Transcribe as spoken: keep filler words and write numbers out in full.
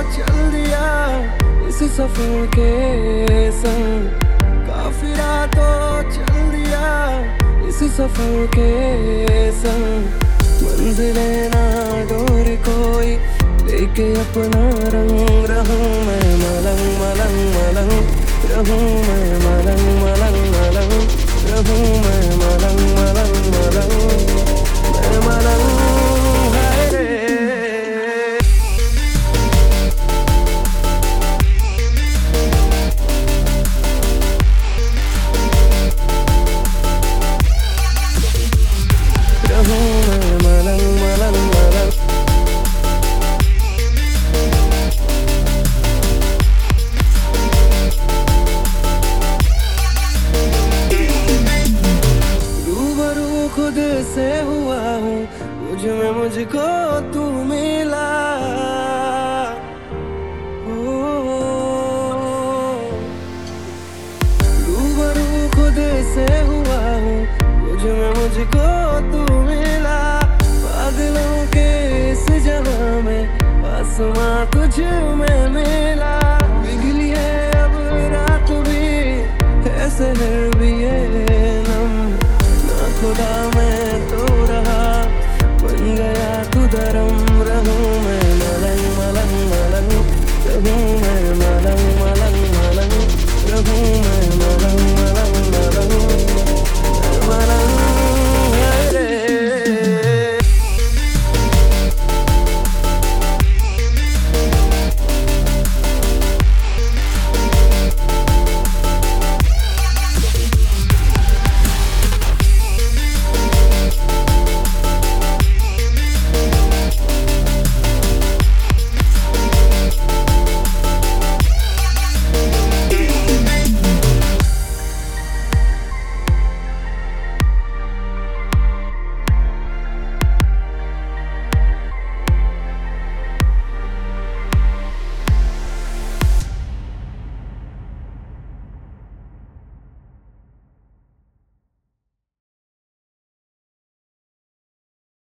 चल दिया इस सफर के संग, काफिला तो चल दिया इस सफर के संग। मंजिले ना डोर कोई लेके अपना रंग, रहूं मैं मलंग मलंग मलंग, रहूं मैं मलंग मलंग मलंग, रहूं मैं मलंग मलंग मलंग, मैं मलंग है रे। रहूं मैं मलंग मलंग मलंग, रूबरू खुद से हुआ हूँ, मुझ में मुझको तू मिला। ओ, रूबरू खुद से हुआ हूँ, मुझ में मुझको तू मिला। बादलों के इस जहां में आसमां तुझ में मिला।